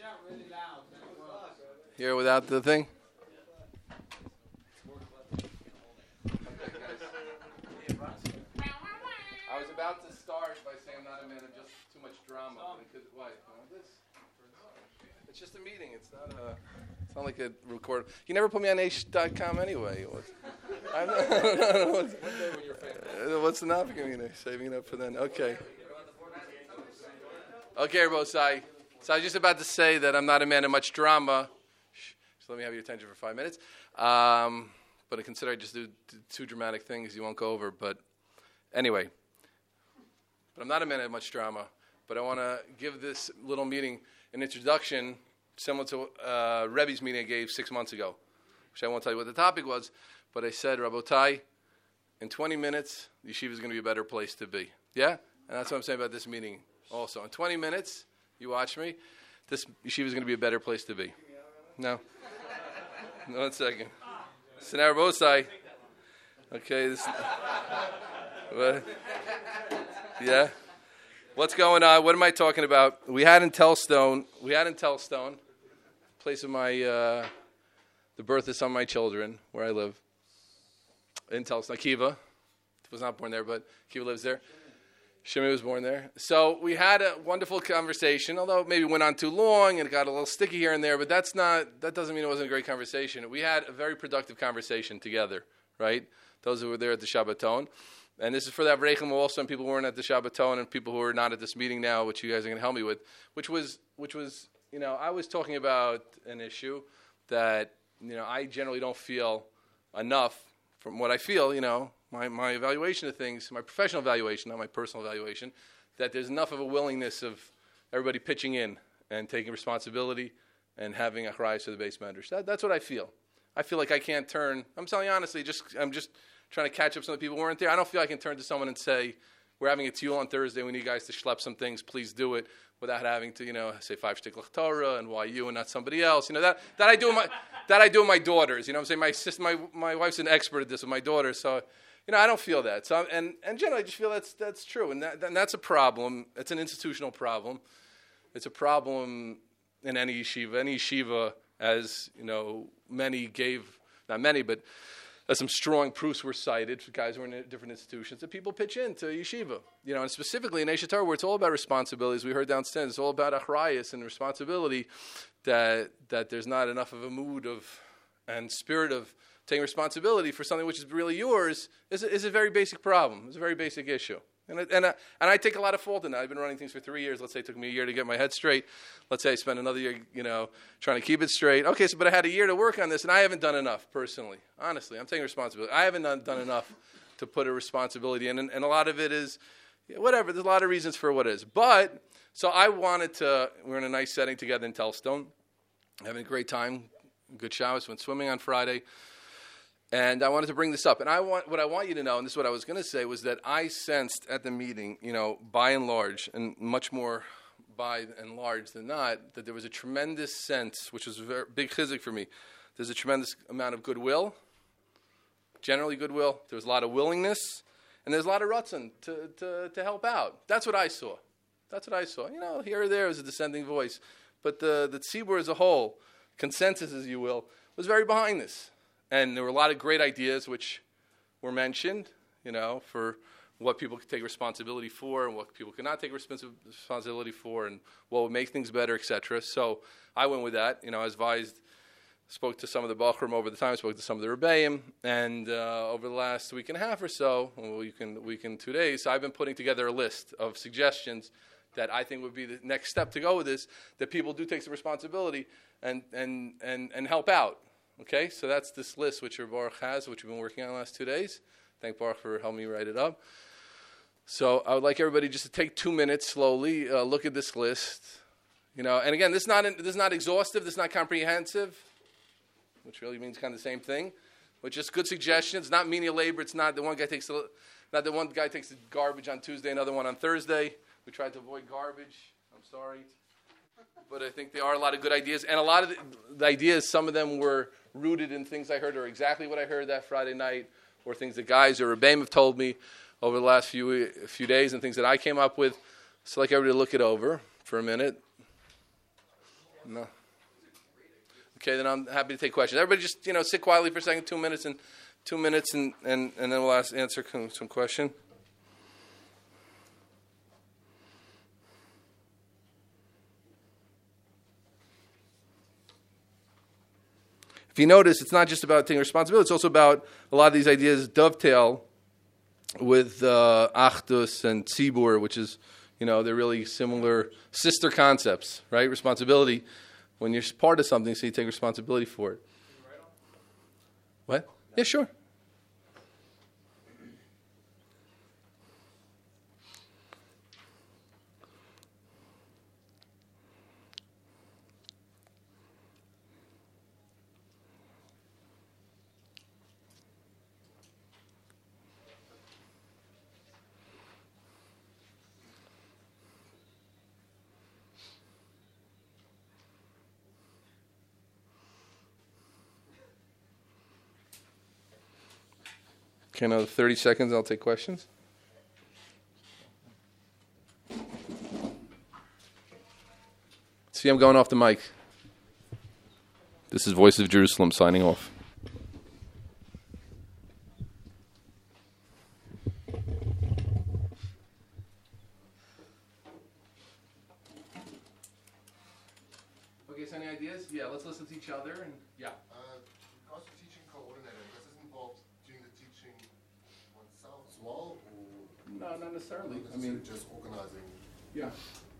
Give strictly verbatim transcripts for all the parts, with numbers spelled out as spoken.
Here without the thing? I was about to start by saying I'm not a man of just too much drama. Because, why? This? It's just a meeting. It's not a. It's not like a record. You never put me on H dot com anyway. I'm not, no, no, no, what's, what's the Navi community? Saving it up for then. Okay. Okay, Rabosai. So I was just about to say that I'm not a man of much drama. Shh, just let me have your attention for five minutes. Um, but I consider I just do, do two dramatic things you won't go over. But anyway, but I'm not a man of much drama. But I want to give this little meeting an introduction similar to uh, Rebbe's meeting I gave six months ago, which I won't tell you what the topic was. But I said, Rabotai, in twenty minutes, yeshiva is going to be a better place to be. Yeah? And that's what I'm saying about this meeting also. In twenty minutes, you watch me, this yeshiva is going to be a better place to be. No. No, one second. So now, Rabosai. Okay. This, what? Yeah? What's going on? What am I talking about? We had in Telstone, we had in Telstone, place of my, uh, the birth of some of my children, where I live, in Telstone. Akiva was not born there, but Akiva lives there. Shimei was born there. So we had a wonderful conversation, although it maybe went on too long and it got a little sticky here and there, but that's not, that doesn't mean it wasn't a great conversation. We had a very productive conversation together, right? Those who were there at the Shabbaton. And this is for the Avreichim also, and people who weren't at the Shabbaton and people who are not at this meeting now, which you guys are going to help me with, which was, which was, you know, I was talking about an issue that, you know, I generally don't feel enough from what I feel, you know, my, my evaluation of things, my professional evaluation, not my personal evaluation, that there's enough of a willingness of everybody pitching in and taking responsibility and having achrayus for the base members. That, that's what I feel. I feel like I can't turn, I'm telling you honestly, just I'm just trying to catch up some of the people who weren't there. I don't feel I can turn to someone and say, we're having a tiyul on Thursday, we need you guys to schlep some things, please do it, without having to, you know, say five shtiklach Torah and why you and not somebody else. You know, that, that I do with my that I do with my daughters. You know what I'm saying? My sister, my my wife's an expert at this with my daughters, so you know, I don't feel that. So and and generally I just feel that's that's true. And that and that's a problem. It's an institutional problem. It's a problem in any yeshiva. Any yeshiva, as you know, many gave not many, but Uh, some strong proofs were cited for guys who were in different institutions that people pitch into yeshiva. You know, and specifically in Eish Torah, where it's all about responsibilities. We heard downstairs, it's all about achrayus and responsibility, that that there's not enough of a mood of and spirit of taking responsibility for something which is really yours is a, is a very basic problem. It's a very basic issue. And I, and, I, and I take a lot of fault in that. I've been running things for three years. Let's say it took me a year to get my head straight. Let's say I spent another year, you know, trying to keep it straight. Okay, so but I had a year to work on this, and I haven't done enough, personally. Honestly, I'm taking responsibility. I haven't done, done enough to put a responsibility in, and, and a lot of it is, yeah, whatever. There's a lot of reasons for what it is. But, so I wanted to, we're in a nice setting together in Telstone, having a great time, good showers, went swimming on Friday. And I wanted to bring this up. And I want what I want you to know, and this is what I was going to say, was that I sensed at the meeting, you know, by and large, and much more by and large than not, that there was a tremendous sense, which was a very big chizik for me. There's a tremendous amount of goodwill, generally goodwill. There was a lot of willingness, and there's a lot of ratzon to, to, to help out. That's what I saw. That's what I saw. You know, here or there was a dissenting voice. But the, the tzibur as a whole, consensus, as you will, was very behind this. And there were a lot of great ideas which were mentioned, you know, for what people could take responsibility for and what people could not take responsi- responsibility for and what would make things better, et cetera. So I went with that. You know, I was advised, spoke to some of the Bachrim over the time, spoke to some of the Rebbeim, and uh, over the last week and a half or so, a week and, week and two days, I've been putting together a list of suggestions that I think would be the next step to go with this, that people do take some responsibility and, and, and, and help out. Okay, so that's this list which Baruch has, which we've been working on the last two days. Thank Baruch for helping me write it up. So I would like everybody just to take two minutes slowly, uh, look at this list. You know, and again, this is not this is not exhaustive, this is not comprehensive, which really means kind of the same thing. But just good suggestions, not menial labor. It's not the one guy takes the, not the one guy takes the garbage on Tuesday, another one on Thursday. We tried to avoid garbage. I'm sorry. But I think there are a lot of good ideas. And a lot of the, the ideas, some of them were rooted in things I heard or exactly what I heard that Friday night, or things that guys or Rebbeim have told me over the last few few days, and things that I came up with. So I'd like everybody to look it over for a minute. No. Okay, then I'm happy to take questions. Everybody just, you know, sit quietly for a second, two minutes, and two minutes, and, and, and then we'll ask, answer some question. If you notice, it's not just about taking responsibility, it's also about a lot of these ideas dovetail with uh, Achdus and Tzibur, which is, you know, they're really similar sister concepts, right? Responsibility. When you're part of something, so you take responsibility for it. What? Yeah, sure. Okay, another thirty seconds, I'll take questions. See, I'm going off the mic. This is Voice of Jerusalem signing off. Okay, so any ideas? Yeah, let's listen to each other. And yeah. Uh, as a teaching coordinator, does this involve doing the teaching oneself as well, or No, not necessarily. not I mean, necessarily just organizing? yeah.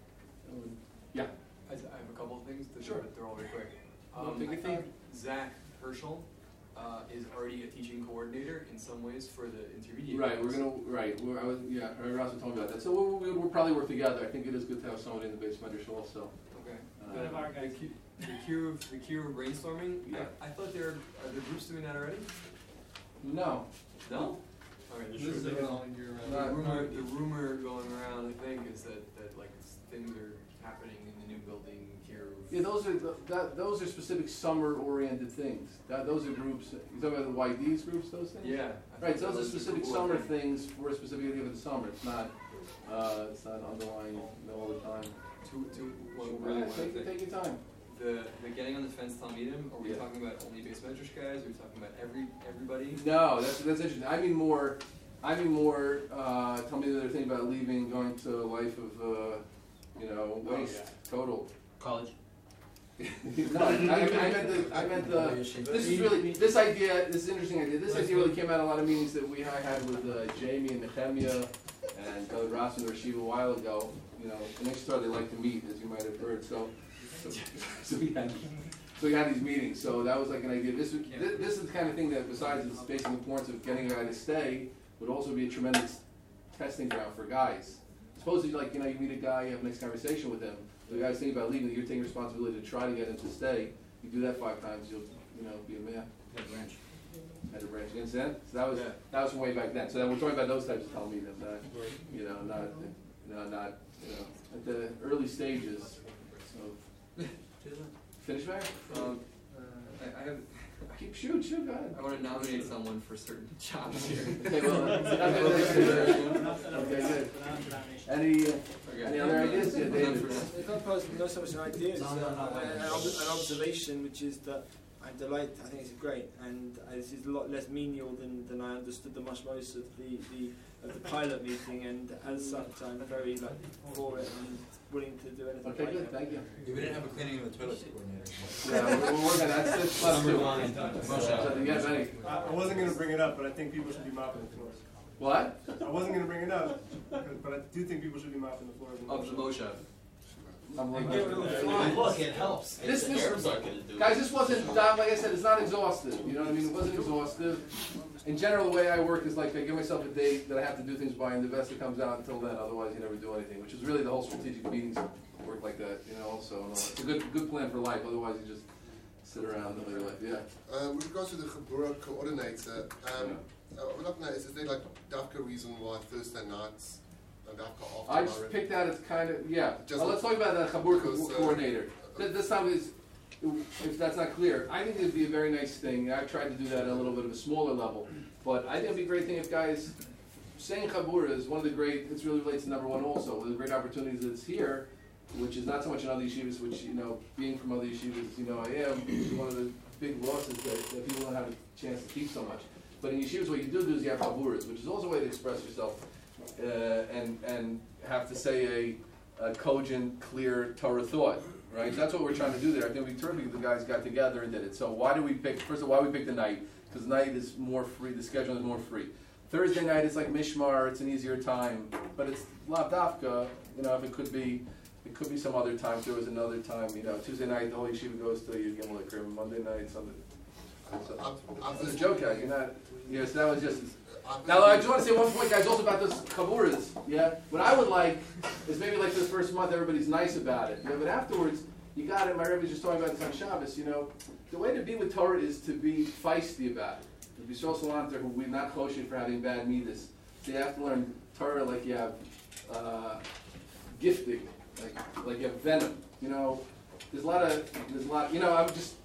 Yeah. I I have a couple of things to Sure. but they're all very quick. No, Um, take I your think time. Zach Herschel uh, is already a teaching coordinator in some ways for the intermediate. Right, we're class. gonna, right, we're, I was, yeah, Ross was talking about that. So we'll, we'll, we'll probably work together. I think it is good to have someone in the base measures also. Okay. Uh, Uh, the Q, the Q, the Q brainstorming. Yeah. I, I thought there are the groups doing that already. No. No. Okay. This This is is a- the not- rumor. The rumor going around, I think, is that, that like things are happening in the new building here. Yeah, those are, the- that, those are specific summer-oriented things. That, those are groups, you talking about the Y Ds groups, those things? Yeah. I Right, thought so that those are was the specific cool summer thing. things for specifically for the summer. It's not, uh, it's not underlying you know, all the time. To, to, well, Go really ahead, one take, thing. take your time. The, the getting on the fence Talmidim, are we Yeah. talking about only base measures guys? Are we talking about every everybody? No, that's, that's interesting. I mean more, I mean more, uh, tell me the other thing about leaving, going to a life of, uh, you know, Oh, waste, yeah. total. College. No, I, I meant the, I meant the, this is really, this idea, this is an interesting idea. This idea really came out of a lot of meetings that we I had with uh, Jamie and Nehemiah and Doug Ross and Rashiv a while ago. You know, and next door they like to meet, as you might have heard. So, so, so we had, so we had these meetings. So that was like an idea. This, would- this, this is the kind of thing that, besides its basic importance of getting a guy to stay, would also be a tremendous testing ground for guys. Supposedly, like you know, you meet a guy, you have a nice conversation with him. The guy's thinking about leaving. You're taking responsibility to try to get him to stay. You do that five times, you'll, you know, be a man. Head branch. At a branch. You understand? So that was Yeah. that was from way back then. So then we're talking about those types of Talmudim, not you know, not you know, not you know, at the early stages. So finish back. Um, I, I have. Keep shoot, shoot, go ahead. I want to nominate someone for certain jobs here. Okay, well, that's okay, good. Any uh, Okay. any other ideas? Yeah, David. It's not, pos- not so much an idea, it's No, uh, no, no, no. an, ob- an observation, which is that I delight. I think it's great, and uh, this is a lot less menial than, than I understood the mushmos of the, the of the pilot meeting, and as such, I'm very like for it and willing to do anything. Okay, like good. it. Thank you. We didn't have a cleaning of the toilets coordinator. Yeah, we're, we're working. That's that's plus Number two. one. So, do you have any? I I wasn't going to bring it up, but I think people should be mopping the floors. What? I wasn't going to bring it up, but I do think people should be mopping the floors. Of the Moshe. I'm And looking. get rid of the flies. Look, it helps. This- The this- Arabs aren't gonna do it. Guys, this wasn't, Dom, like I said, it's not exhaustive. You know what I mean? It wasn't exhaustive. In general, the way I work is like I give myself a date that I have to do things by, and the best that comes out until then. Otherwise, you never do anything. Which is really the whole strategic meetings work like that. You know, also and all that. It's a good, good plan for life. Otherwise, you just sit around and live your life. Yeah. Uh, with regards to the Gebura coordinator, um, uh, I would like to know, is there like Dafka reason why Thursday nights and Dafka after I just Myron? picked out. It's kind of yeah. Just- Well, let's talk about the Chabur because, uh, coordinator. Th- This time is, if that's not clear, I think it'd be a very nice thing. I've tried to do that at a little bit of a smaller level, but I think it'd be a great thing if guys saying Chabur is one of the great. This really relates to number one also. One of the great opportunities that's here which is not so much in other yeshivas, which, you know, being from other yeshivas, you know, I am, is one of the big losses that, that people don't have a chance to teach so much. But in yeshivas, what you do do is you have chaburas, which is also a way to express yourself uh, and and have to say a, a cogent, clear Torah thought, right? That's what we're trying to do there. I think it would be terrific if the guys got together and did it. So why do we pick, first of all, why we pick the night? Because the night is more free, the schedule is more free. Thursday night is like Mishmar, it's an easier time, but it's lav dafka, you know, if it could be, it could be some other time, if there was another time, you know, Tuesday night, the whole yeshiva goes to Yud Gimel Akrim, Monday night, Sunday. So, it's a joke, guys, you're not, yes, that was just, now I just want to say one point, guys, also about those chaburas, yeah? What I would like is maybe like this first month, everybody's nice about it, yeah? But afterwards, you got it, my Rebbe was just talking about this on Shabbos, you know, the way to be with Torah is to be feisty about it. The Bishol Salanter, who we're not kosher for having bad midas, so you have to learn Torah like you have uh, gifting, like like you have venom. You know, there's a lot of there's a lot. You know, I'm just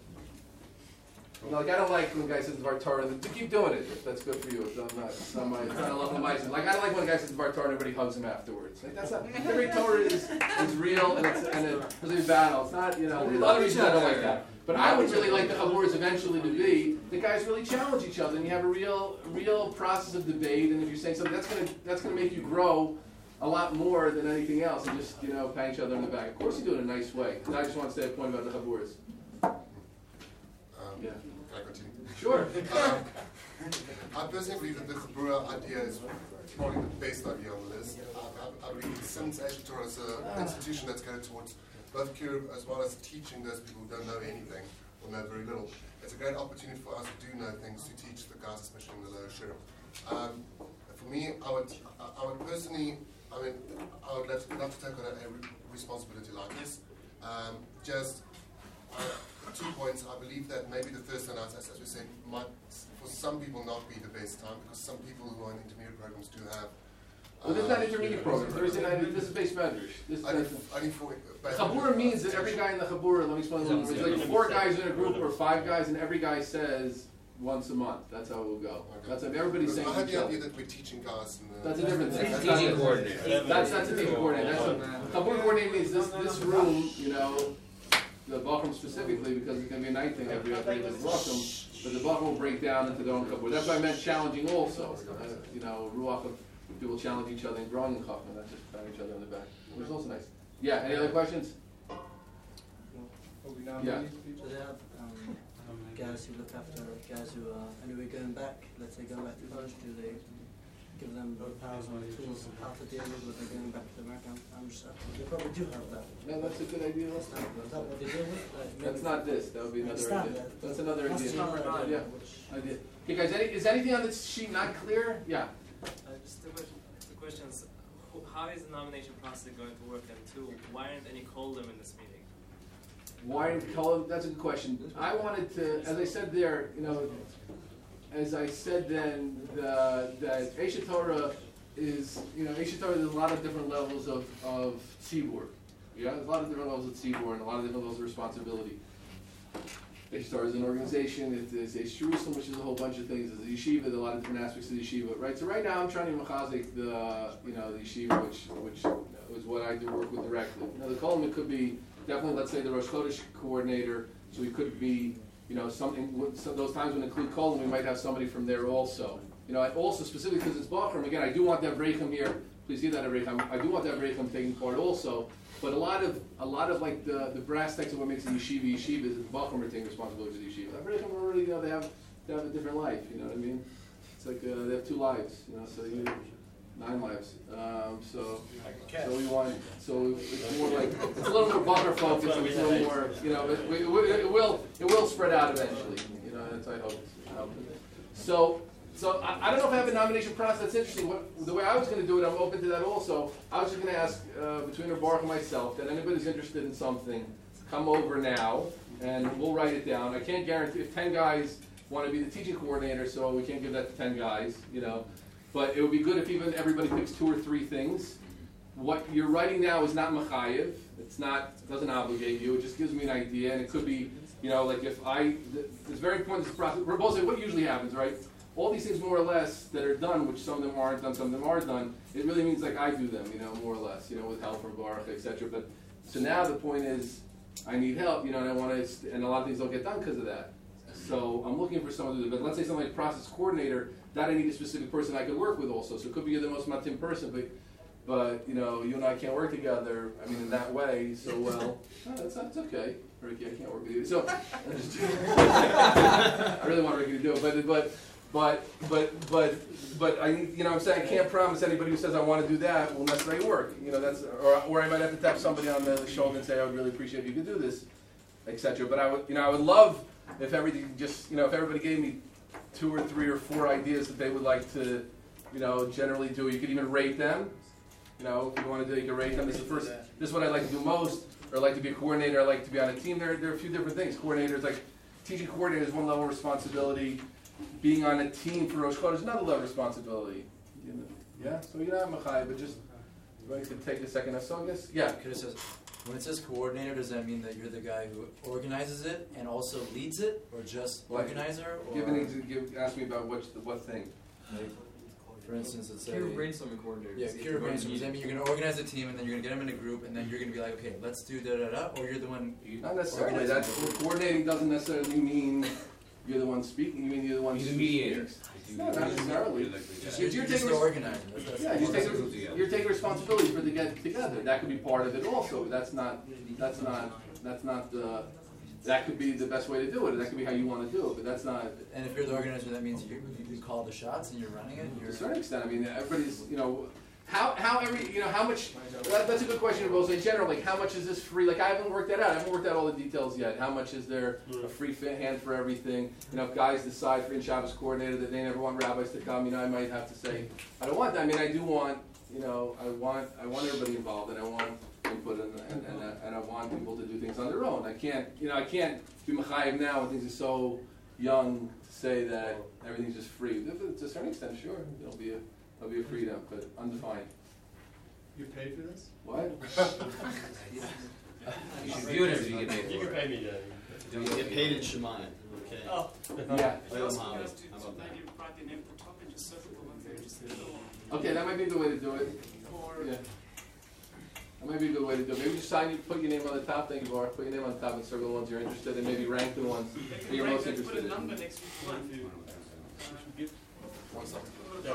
you know, like I don't like when a guy says Dvar Torah. To keep doing it, if that's good for you. It's not, it's not my, it's not a love of my. Like I don't like when a guy says Dvar Torah and everybody hugs him afterwards. Like that's not. Every Torah is is real and it's and it's a battle. It's not. You know, there's other reasons I don't like that. But I would really like the chaburas eventually to be the guys really challenge each other, and you have a real, real process of debate. And if you're saying something, that's gonna that's gonna make you grow a lot more than anything else, and just you know pat each other in the back. Of course, you do it in a nice way. And I just want to say a point about the chaburas. Um, Yeah. Can I continue? Sure. Um, I personally believe that the Chabura idea is probably the best idea on the list. I, I, I believe since Aish Torah is an institution that's going towards both cure as well as teaching those people who don't know anything or know very little, it's a great opportunity for us who do know things to teach the guys, especially in the lower shira. Um, for me, I would, I would personally, I mean, I would love to, love to take on a, a re- responsibility like this. Um, just uh, two points. I believe that maybe the Thursday nights, as, as we said, might for some people not be the best time because some people who are in intermediate programs do have. Well, this is not intermediate program. Thursday night, this is base medrash. This is Only, only for, Chabura means that every guy in the Chabura, let me explain a little bit. It's like four guys in a group or five guys, and every guy says once a month. That's how it will go. Okay. That's how everybody's saying I had each the other. idea that we're teaching guys. In the That's a different thing. That's Teaching not- coordinator. That's that's a teaching coordinator. That's what Chabura coordinator means. This this room, you know, the Bachram specifically, because it's going to be a night thing every other day. The Bachram, but the Bachram will break down into their own Chabura. That's why I meant challenging also. Uh, you know, ruach of people challenge each other and growing in Chachma, not just patting each other on the back. Which is also nice. Yeah. Any other questions? Yeah. So they have um, guys who look after guys who are anyway going back, let's say going back to college, do they give them tools how to deal with when they're going back to America? I'm just, they probably do have that. Yeah, that's a good idea. Is that, is that what they deal with? Like, That's maybe- not this. That would be I another understand idea. that. That's another That's idea. another idea, Yeah. which- Idea. Okay, guys. Any, is anything on this sheet not clear? Yeah. Uh, just two, question, two questions. Who- How is the nomination process going to work? And two, why aren't any Kolim in this meeting? Why in color? That's a good question. I wanted to, as I said there, you know, as I said then, the, that Aish Torah is, you know, Aish Torah there's a lot of different levels of, of tzibur. Yeah, there's a lot of different levels of tzibur and a lot of different levels of responsibility. Aish Torah is an organization. It is Aish Jerusalem, which is a whole bunch of things. There's a yeshiva. There's a lot of different aspects of the yeshiva, right? So right now I'm trying to mechazik the, you know, the yeshiva, which, which is what I do work with directly. Now the column it could be definitely, let's say the Rosh Chodesh coordinator. So we could be, you know, something. So those times when include column, we might have somebody from there also. You know, I also specifically because it's Bachram. Again, I do want that Avreichim here. Please hear that Avreichim. I do want that Avreichim taking part also. But a lot of a lot of like the, the brass tacks of what makes a yeshiva yeshiva is the Bachram are taking responsibility for the yeshiva. Avreichim are already, you know, they have they have a different life. You know what I mean? It's like uh, they have two lives. You know, so you nine lives. Um, so so we want so it's more like it's a little more Bachram focused. It's a little more, you know, it, it, it will it will spread out eventually. You know, that's I hope. Um, so. So I, I don't know if I have a nomination process. That's interesting. What, the way I was going to do it, I'm open to that also. I was just going to ask uh, between Baruch and myself that anybody's interested in something, come over now, and we'll write it down. I can't guarantee if ten guys want to be the teaching coordinator, so we can't give that to ten guys, you know. But it would be good if even everybody picks two or three things. What you're writing now is not mechayev. It's not. It doesn't obligate you. It just gives me an idea, and it could be, you know, like if I. It's very important. This process. We're both saying what usually happens, right? all these things more or less that are done, which some of them aren't done, some of them are done, it really means like I do them, you know, more or less, you know, with help from Baruch, et cetera. But so now the point is, I need help, you know, and I want to, and a lot of things don't get done because of that. So I'm looking for someone to do it. But let's say something like process coordinator, that I need a specific person I could work with also. So it could be you're the most matim person, but but you know, you and I can't work together. I mean, in that way. So well, no, that's that's okay. Ricky, I can't work with you. So I really want Ricky to do it, but but but but but but I need, you know, what I'm saying I can't promise anybody who says I want to do that will necessarily work. You know, that's or or I might have to tap somebody on the shoulder and say I would really appreciate if you could do this, et cetera. But I would, you know, I would love if everything just, you know, if everybody gave me two or three or four ideas that they would like to, you know, generally do. You could even rate them. You know, if you want to do, you can rate them. This is the first. This is what I like to do most. Or I like to be a coordinator. I like to be on a team. There, there are a few different things. Coordinators, like teaching coordinator, is one level of responsibility. Being on a team for Rosh Chodesh is another level of responsibility. You know, yeah. So you're not machai, but just you could take a second. So I guess, yeah. When it says coordinator, does that mean that you're the guy who organizes it and also leads it, or just Like, organizer? Or Give an ex- give, ask me about what what thing. like, for instance, let's say You're a brainstorming coordinator. yeah, Because pure you're going to brainstorming. Does that mean you're going to organize a team and then you're going to get them in a group and then you're going to be like, okay, let's do da da da, or you're the one. Not necessarily. That's coordinating doesn't necessarily mean you're the one speaking. You mean you're the one. He's a who mediator. speaks. No, not necessarily. Just, You're, you're, you're just taking the res- organizer. That's, that's Yeah, the you're taking, organizer. you're taking responsibility for the get together. That could be part of it also. That's not. That's not. That's not the. That could be the best way to do it. That could be how you want to do it. But that's not. And if you're the organizer, that means you you call the shots and you're running it. To You're a certain extent, I mean, everybody's. You know, how how every you know how much. That, that's a good question. We'll say in general, like how much is this free? Like I haven't worked that out. I haven't worked out all the details yet. How much is there a free fit hand for everything? You know, if guys decide for in Shabbos coordinator that they never want rabbis to come, you know, I might have to say I don't want that. I mean, I do want. You know, I want I want everybody involved, and I want input, and and, and, I, and I want people to do things on their own. I can't, you know, I can't be mechayev now when things are so young to say that everything's just free. To a certain extent, sure, there'll be a there'll be a freedom, but undefined. You paid for this? What? You should view it as you get paid You for can it. pay me then. You get paid in Shemayim. Okay. Oh. Yeah. Oil Mohammed. How about that? Okay, that might be the way to do it. Yeah. That might be a good way to do it. Maybe just sign you, put your name on the top. Thank you, Baruch. Put your name on the top and circle the ones you're interested in. Maybe rank the ones that you're most interested in. One second.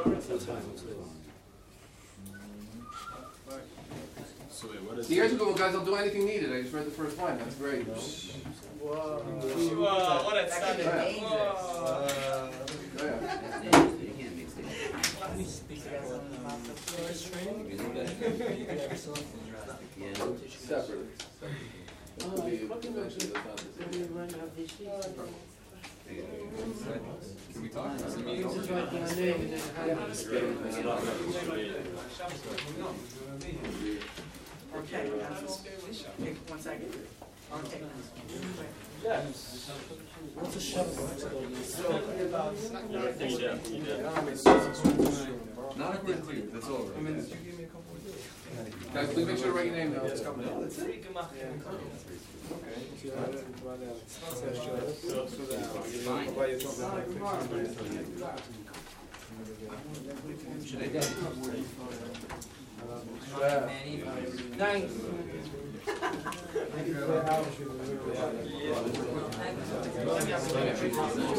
So wait, what is See, here's a good one, guys. I'll do anything needed. I just read the first line. That's great. Whoa, what a sound. Oh, yeah. We speak together on the first training. Separately. Could be a convention that's not the same. Can we talk? Okay. One second. Okay. What's a shuttle? Not a quick clear. That's all. I mean, Guys, please make sure to write your name down. Nice.